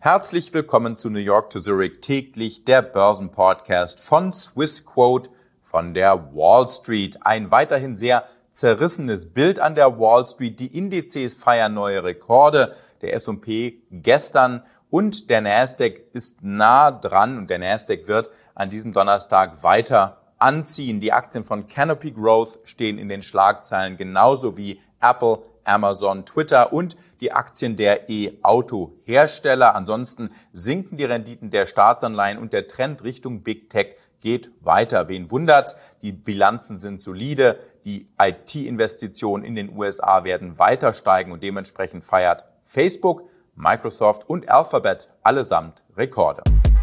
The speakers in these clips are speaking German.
Herzlich willkommen zu New York to Zurich täglich, der Börsenpodcast von Swissquote von der Wall Street. Ein weiterhin sehr zerrissenes Bild an der Wall Street. Die Indizes feiern neue Rekorde. Der S&P gestern und der Nasdaq ist nah dran und der Nasdaq wird an diesem Donnerstag weiter anziehen. Die Aktien von Canopy Growth stehen in den Schlagzeilen, genauso wie Apple, Amazon, Twitter und die Aktien der E-Auto-Hersteller. Ansonsten sinken die Renditen der Staatsanleihen und der Trend Richtung Big Tech geht weiter. Wen wundert's? Die Bilanzen sind solide. Die IT-Investitionen in den USA werden weiter steigen und dementsprechend feiert Facebook, Microsoft und Alphabet allesamt Rekorde.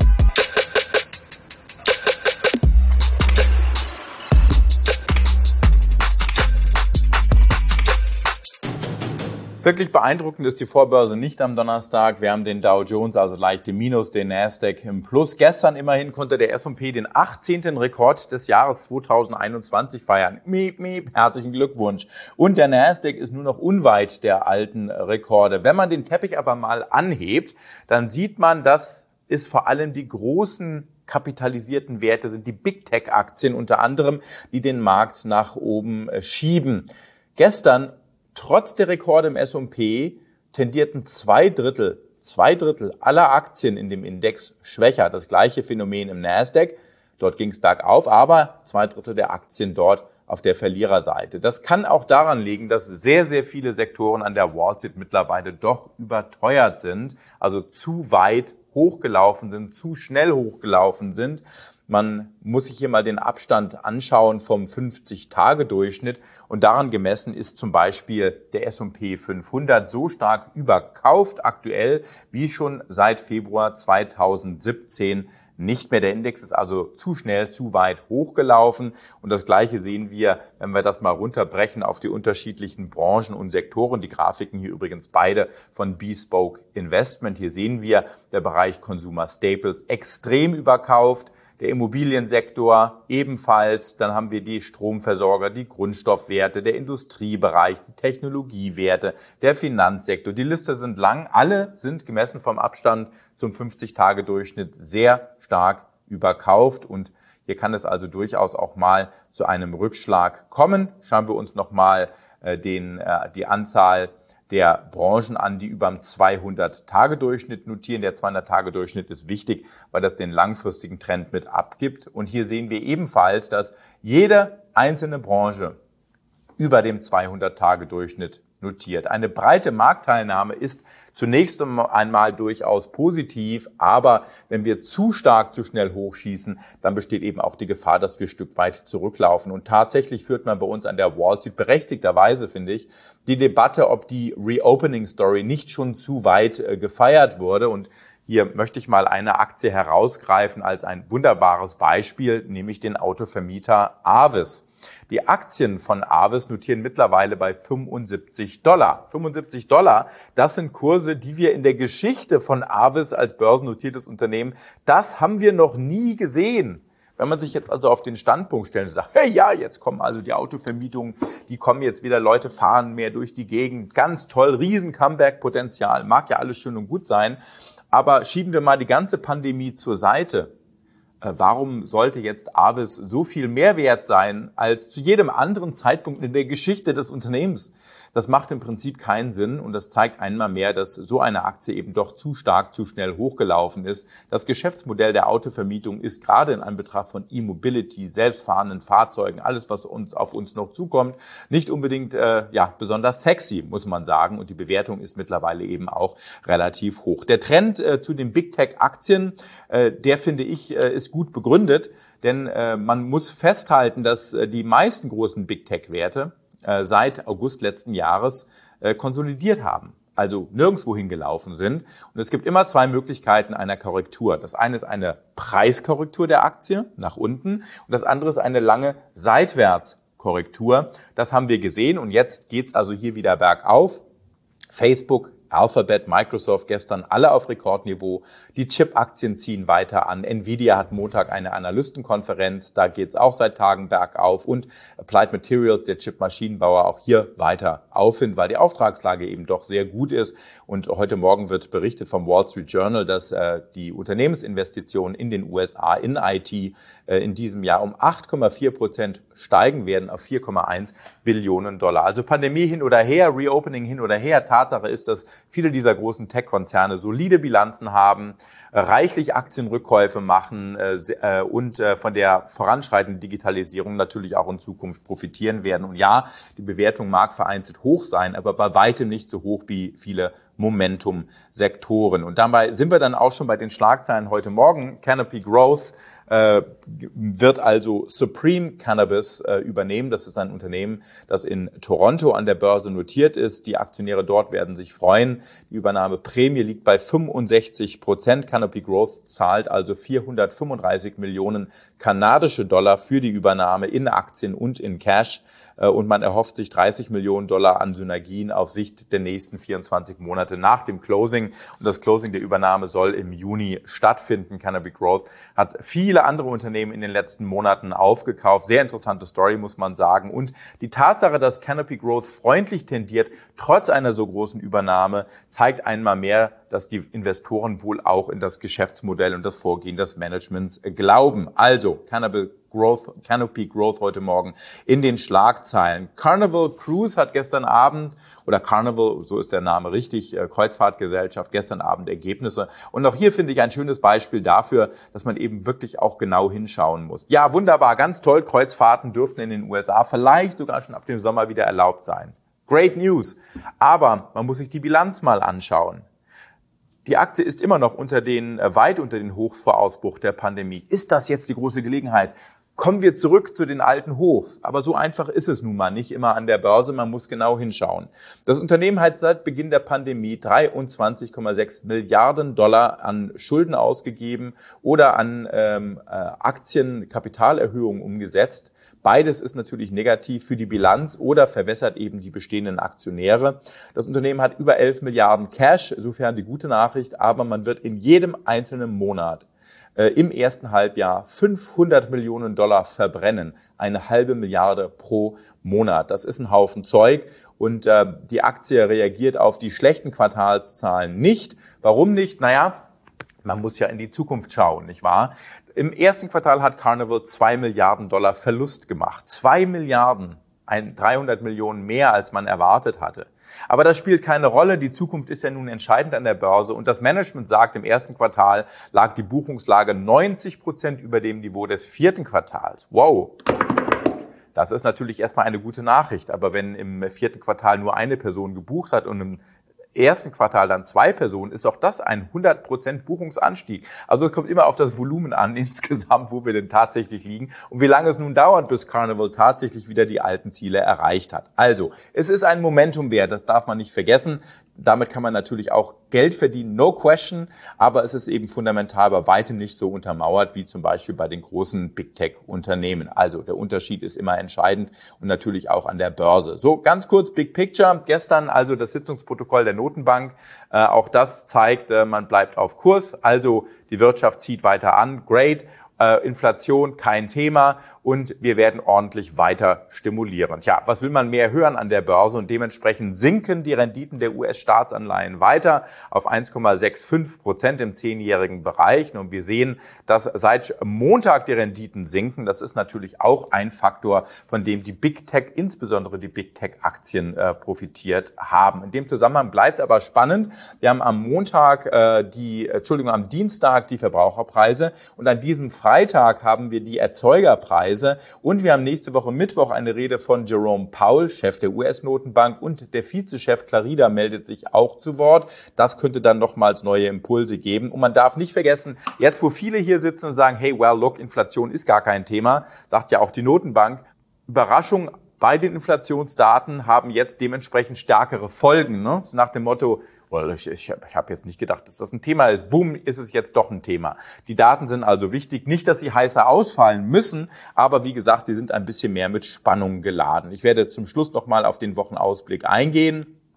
Wirklich beeindruckend ist die Vorbörse nicht am Donnerstag. Wir haben den Dow Jones, also leicht im Minus, den Nasdaq im Plus. Gestern immerhin konnte der S&P den 18. Rekord des Jahres 2021 feiern. Miep, miep, herzlichen Glückwunsch. Und der Nasdaq ist nur noch unweit der alten Rekorde. Wenn man den Teppich aber mal anhebt, dann sieht man, dass es vor allem die großen kapitalisierten Werte sind, die Big Tech Aktien unter anderem, die den Markt nach oben schieben. Gestern trotz der Rekorde im S&P tendierten zwei Drittel aller Aktien in dem Index schwächer. Das gleiche Phänomen im Nasdaq. Dort ging es bergauf, aber 2/3 der Aktien dort auf der Verliererseite. Das kann auch daran liegen, dass sehr, sehr viele Sektoren an der Wall Street mittlerweile doch überteuert sind, also zu weit hochgelaufen sind, zu schnell hochgelaufen sind. Man muss sich hier mal den Abstand anschauen vom 50-Tage-Durchschnitt und daran gemessen ist zum Beispiel der S&P 500 so stark überkauft aktuell wie schon seit Februar 2017 nicht mehr. Der Index ist also zu schnell, zu weit hochgelaufen und das Gleiche sehen wir, wenn wir das mal runterbrechen auf die unterschiedlichen Branchen und Sektoren. Die Grafiken hier übrigens beide von Bespoke Investment. Hier sehen wir der Bereich Consumer Staples extrem überkauft. Der Immobiliensektor ebenfalls, dann haben wir die Stromversorger, die Grundstoffwerte, der Industriebereich, die Technologiewerte, der Finanzsektor. Die Liste sind lang, alle sind gemessen vom Abstand zum 50-Tage-Durchschnitt sehr stark überkauft und hier kann es also durchaus auch mal zu einem Rückschlag kommen. Schauen wir uns nochmal die Anzahl der Branchen an, die über dem 200-Tage-Durchschnitt notieren. Der 200-Tage-Durchschnitt ist wichtig, weil das den langfristigen Trend mit abgibt. Und hier sehen wir ebenfalls, dass jede einzelne Branche über dem 200-Tage-Durchschnitt notiert. Eine breite Marktteilnahme ist zunächst einmal durchaus positiv, aber wenn wir zu stark, zu schnell hochschießen, dann besteht eben auch die Gefahr, dass wir ein Stück weit zurücklaufen. Und tatsächlich führt man bei uns an der Wall Street berechtigterweise, finde ich, die Debatte, ob die Reopening-Story nicht schon zu weit gefeiert wurde. Und hier möchte ich mal eine Aktie herausgreifen als ein wunderbares Beispiel, nämlich den Autovermieter Avis. Die Aktien von Avis notieren mittlerweile bei $75. $75, das sind Kurse, die wir in der Geschichte von Avis als börsennotiertes Unternehmen, das haben wir noch nie gesehen. Wenn man sich jetzt also auf den Standpunkt stellt und sagt, hey ja, jetzt kommen also die Autovermietungen, die kommen jetzt wieder, Leute fahren mehr durch die Gegend, ganz toll, riesen Comeback-Potenzial, mag ja alles schön und gut sein, aber schieben wir mal die ganze Pandemie zur Seite. Warum sollte jetzt Avis so viel mehr wert sein als zu jedem anderen Zeitpunkt in der Geschichte des Unternehmens? Das macht im Prinzip keinen Sinn und das zeigt einmal mehr, dass so eine Aktie eben doch zu stark, zu schnell hochgelaufen ist. Das Geschäftsmodell der Autovermietung ist gerade in Anbetracht von E-Mobility, selbstfahrenden Fahrzeugen, alles, was auf uns noch zukommt, nicht unbedingt besonders sexy, muss man sagen. Und die Bewertung ist mittlerweile eben auch relativ hoch. Der Trend zu den Big Tech Aktien, der finde ich, ist gut begründet, denn man muss festhalten, dass die meisten großen Big Tech Werte seit August letzten Jahres konsolidiert haben, also nirgendwo hingelaufen sind. Und es gibt immer zwei Möglichkeiten einer Korrektur. Das eine ist eine Preiskorrektur der Aktie nach unten und das andere ist eine lange Seitwärtskorrektur. Das haben wir gesehen und jetzt geht's also hier wieder bergauf. Facebook, Alphabet, Microsoft gestern alle auf Rekordniveau. Die Chip-Aktien ziehen weiter an. Nvidia hat Montag eine Analystenkonferenz. Da geht es auch seit Tagen bergauf. Und Applied Materials, der Chip-Maschinenbauer, auch hier weiter Aufwind, weil die Auftragslage eben doch sehr gut ist. Und heute Morgen wird berichtet vom Wall Street Journal, dass die Unternehmensinvestitionen in den USA in IT in diesem Jahr um 8,4% steigen werden auf 4,1 Billionen Dollar. Also Pandemie hin oder her, Reopening hin oder her. Tatsache ist, dass viele dieser großen Tech-Konzerne solide Bilanzen haben, reichlich Aktienrückkäufe machen und von der voranschreitenden Digitalisierung natürlich auch in Zukunft profitieren werden. Und ja, die Bewertung mag vereinzelt hoch sein, aber bei weitem nicht so hoch wie viele Momentum-Sektoren. Und dabei sind wir dann auch schon bei den Schlagzeilen heute Morgen. Canopy Growth wird also Supreme Cannabis übernehmen. Das ist ein Unternehmen, das in Toronto an der Börse notiert ist. Die Aktionäre dort werden sich freuen. Die Übernahmeprämie liegt bei 65%. Canopy Growth zahlt also 435 Millionen kanadische Dollar für die Übernahme in Aktien und in Cash. Und man erhofft sich 30 Millionen Dollar an Synergien auf Sicht der nächsten 24 Monate nach dem Closing. Und das Closing der Übernahme soll im Juni stattfinden. Canopy Growth hat viele andere Unternehmen in den letzten Monaten aufgekauft. Sehr interessante Story, muss man sagen. Und die Tatsache, dass Canopy Growth freundlich tendiert, trotz einer so großen Übernahme, zeigt einmal mehr, dass die Investoren wohl auch in das Geschäftsmodell und das Vorgehen des Managements glauben. Also Canopy Growth heute Morgen in den Schlagzeilen. Carnival Cruise hat gestern Abend, oder Carnival, so ist der Name richtig, Kreuzfahrtgesellschaft, gestern Abend Ergebnisse. Und auch hier finde ich ein schönes Beispiel dafür, dass man eben wirklich auch genau hinschauen muss. Ja, wunderbar, ganz toll, Kreuzfahrten dürften in den USA vielleicht sogar schon ab dem Sommer wieder erlaubt sein. Great News. Aber man muss sich die Bilanz mal anschauen. Die Aktie ist immer noch weit unter den Hochs vor Ausbruch der Pandemie. Ist das jetzt die große Gelegenheit? Kommen wir zurück zu den alten Hochs. Aber so einfach ist es nun mal nicht immer an der Börse. Man muss genau hinschauen. Das Unternehmen hat seit Beginn der Pandemie 23,6 Milliarden Dollar an Schulden ausgegeben oder an Aktienkapitalerhöhungen umgesetzt. Beides ist natürlich negativ für die Bilanz oder verwässert eben die bestehenden Aktionäre. Das Unternehmen hat über 11 Milliarden Cash, insofern die gute Nachricht, aber man wird in jedem einzelnen Monat im ersten Halbjahr 500 Millionen Dollar verbrennen. 1,5 Milliarde pro Monat. Das ist ein Haufen Zeug und die Aktie reagiert auf die schlechten Quartalszahlen nicht. Warum nicht? Naja, man muss ja in die Zukunft schauen, nicht wahr? Im ersten Quartal hat Carnival 2 Milliarden Dollar Verlust gemacht. 2 Milliarden. 300 Millionen mehr, als man erwartet hatte. Aber das spielt keine Rolle. Die Zukunft ist ja nun entscheidend an der Börse. Und das Management sagt, im ersten Quartal lag die Buchungslage 90% über dem Niveau des vierten Quartals. Wow! Das ist natürlich erstmal eine gute Nachricht. Aber wenn im vierten Quartal nur eine Person gebucht hat und im ersten Quartal dann 2 Personen, ist auch das ein 100% Buchungsanstieg. Also es kommt immer auf das Volumen an insgesamt, wo wir denn tatsächlich liegen und wie lange es nun dauert, bis Carnival tatsächlich wieder die alten Ziele erreicht hat. Also, es ist ein Momentum-Wert, das darf man nicht vergessen. Damit kann man natürlich auch Geld verdienen, no question, aber es ist eben fundamental bei weitem nicht so untermauert wie zum Beispiel bei den großen Big-Tech-Unternehmen. Also der Unterschied ist immer entscheidend und natürlich auch an der Börse. So, ganz kurz Big Picture. Gestern also das Sitzungsprotokoll der Notenbank. Auch das zeigt, man bleibt auf Kurs. Also die Wirtschaft zieht weiter an. Great. Inflation kein Thema und wir werden ordentlich weiter stimulieren. Tja, was will man mehr hören an der Börse? Und dementsprechend sinken die Renditen der US-Staatsanleihen weiter auf 1,65% im 10-jährigen Bereich. Und wir sehen, dass seit Montag die Renditen sinken. Das ist natürlich auch ein Faktor, von dem die Big Tech, insbesondere die Big Tech-Aktien, profitiert haben. In dem Zusammenhang bleibt es aber spannend. Wir haben am Dienstag die Verbraucherpreise und an diesem Freitag haben wir die Erzeugerpreise und wir haben nächste Woche Mittwoch eine Rede von Jerome Powell, Chef der US-Notenbank, und der Vizechef Clarida meldet sich auch zu Wort. Das könnte dann nochmals neue Impulse geben. Und man darf nicht vergessen, jetzt wo viele hier sitzen und sagen, hey, well, look, Inflation ist gar kein Thema, sagt ja auch die Notenbank, Überraschung, bei den Inflationsdaten haben jetzt dementsprechend stärkere Folgen, ne? Nach dem Motto, ich habe jetzt nicht gedacht, dass das ein Thema ist. Boom, ist es jetzt doch ein Thema. Die Daten sind also wichtig. Nicht, dass sie heißer ausfallen müssen, aber wie gesagt, sie sind ein bisschen mehr mit Spannung geladen. Ich werde zum Schluss nochmal auf den Wochenausblick eingehen.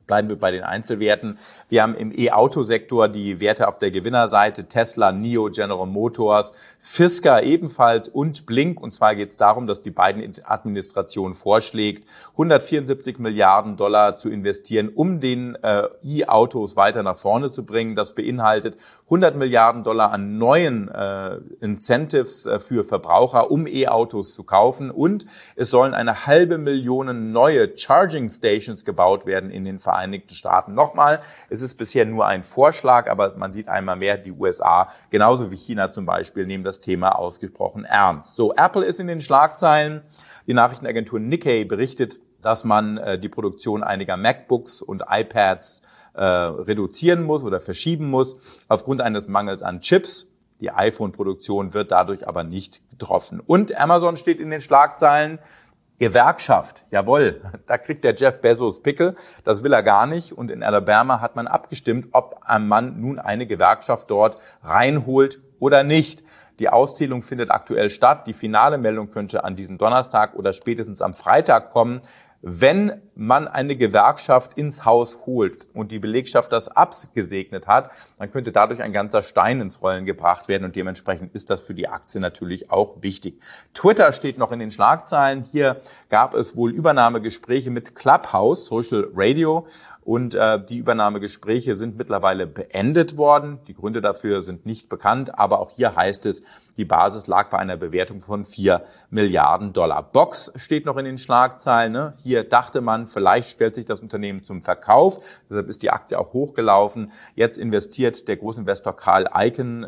Bleiben wir bei den Einzelwerten. Wir haben im E-Auto-Sektor die Werte auf der Gewinnerseite: Tesla, NIO, General Motors, Fisker ebenfalls und Blink. Und zwar geht es darum, dass die Biden-Administration vorschlägt, 174 Milliarden Dollar zu investieren, um den E-Autos weiter nach vorne zu bringen. Das beinhaltet 100 Milliarden Dollar an neuen Incentives für Verbraucher, um E-Autos zu kaufen. Und es sollen 500.000 neue Charging Stations gebaut werden in den Vereinigten Staaten. Nochmal, es ist bisher nur ein Vorschlag, aber man sieht einmal mehr, die USA, genauso wie China zum Beispiel, nehmen das Thema ausgesprochen ernst. So, Apple ist in den Schlagzeilen. Die Nachrichtenagentur Nikkei berichtet, dass man die Produktion einiger MacBooks und iPads reduzieren muss oder verschieben muss aufgrund eines Mangels an Chips. Die iPhone-Produktion wird dadurch aber nicht getroffen. Und Amazon steht in den Schlagzeilen. Gewerkschaft, jawohl, da kriegt der Jeff Bezos Pickel, das will er gar nicht. Und in Alabama hat man abgestimmt, ob man nun eine Gewerkschaft dort reinholt oder nicht. Die Auszählung findet aktuell statt. Die finale Meldung könnte an diesem Donnerstag oder spätestens am Freitag kommen. Wenn man eine Gewerkschaft ins Haus holt und die Belegschaft das abgesegnet hat, dann könnte dadurch ein ganzer Stein ins Rollen gebracht werden und dementsprechend ist das für die Aktie natürlich auch wichtig. Twitter steht noch in den Schlagzeilen. Hier gab es wohl Übernahmegespräche mit Clubhouse, Social Radio, und die Übernahmegespräche sind mittlerweile beendet worden. Die Gründe dafür sind nicht bekannt, aber auch hier heißt es, die Basis lag bei einer Bewertung von 4 Milliarden Dollar. Box steht noch in den Schlagzeilen. Ne? Hier dachte man, vielleicht stellt sich das Unternehmen zum Verkauf. Deshalb ist die Aktie auch hochgelaufen. Jetzt investiert der Großinvestor Carl Icahn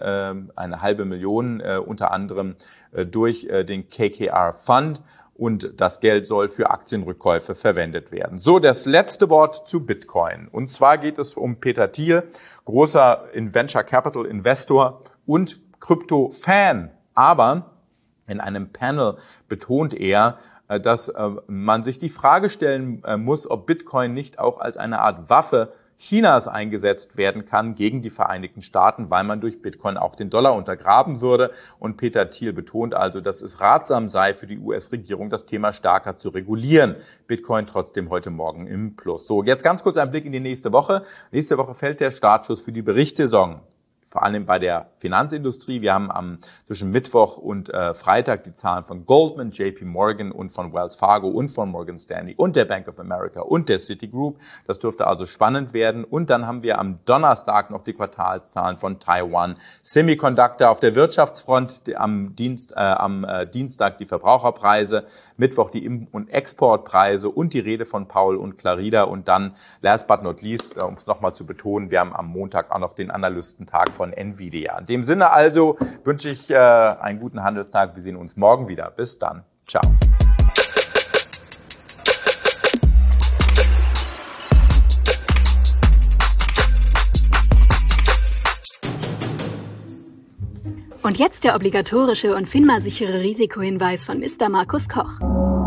500.000 unter anderem durch den KKR Fund. Und das Geld soll für Aktienrückkäufe verwendet werden. So, das letzte Wort zu Bitcoin. Und zwar geht es um Peter Thiel, großer Venture Capital Investor und Krypto-Fan. Aber in einem Panel betont er, dass man sich die Frage stellen muss, ob Bitcoin nicht auch als eine Art Waffe Chinas eingesetzt werden kann gegen die Vereinigten Staaten, weil man durch Bitcoin auch den Dollar untergraben würde. Und Peter Thiel betont also, dass es ratsam sei für die US-Regierung, das Thema stärker zu regulieren. Bitcoin trotzdem heute Morgen im Plus. So, jetzt ganz kurz ein Blick in die nächste Woche. Nächste Woche fällt der Startschuss für die Berichtssaison. Vor allem bei der Finanzindustrie. Wir haben zwischen Mittwoch und Freitag die Zahlen von Goldman, JP Morgan und von Wells Fargo und von Morgan Stanley und der Bank of America und der Citigroup. Das dürfte also spannend werden. Und dann haben wir am Donnerstag noch die Quartalszahlen von Taiwan Semiconductor. Auf der Wirtschaftsfront am Dienstag die Verbraucherpreise, Mittwoch die Im- und Exportpreise und die Rede von Paul und Clarida. Und dann, last but not least, um es nochmal zu betonen, wir haben am Montag auch noch den Analystentag von Nvidia. In dem Sinne also wünsche ich einen guten Handelstag. Wir sehen uns morgen wieder. Bis dann. Ciao. Und jetzt der obligatorische und FINMA-sichere Risikohinweis von Mr. Markus Koch.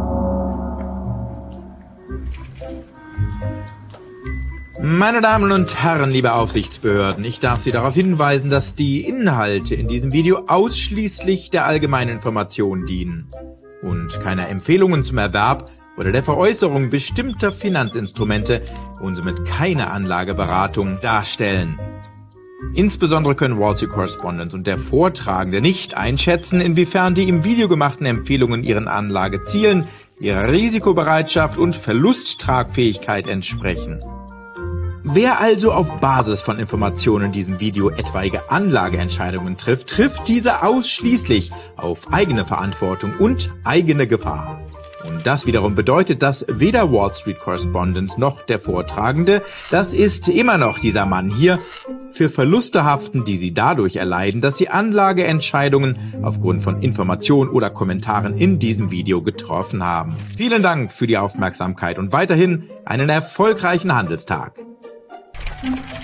Meine Damen und Herren, liebe Aufsichtsbehörden, ich darf Sie darauf hinweisen, dass die Inhalte in diesem Video ausschließlich der allgemeinen Information dienen und keine Empfehlungen zum Erwerb oder der Veräußerung bestimmter Finanzinstrumente und somit keine Anlageberatung darstellen. Insbesondere können Wall Street Correspondent und der Vortragende nicht einschätzen, inwiefern die im Video gemachten Empfehlungen ihren Anlagezielen, ihrer Risikobereitschaft und Verlusttragfähigkeit entsprechen. Wer also auf Basis von Informationen in diesem Video etwaige Anlageentscheidungen trifft, trifft diese ausschließlich auf eigene Verantwortung und eigene Gefahr. Und das wiederum bedeutet, dass weder Wall Street Correspondent noch der Vortragende, das ist immer noch dieser Mann hier, für Verluste haften, die sie dadurch erleiden, dass sie Anlageentscheidungen aufgrund von Informationen oder Kommentaren in diesem Video getroffen haben. Vielen Dank für die Aufmerksamkeit und weiterhin einen erfolgreichen Handelstag.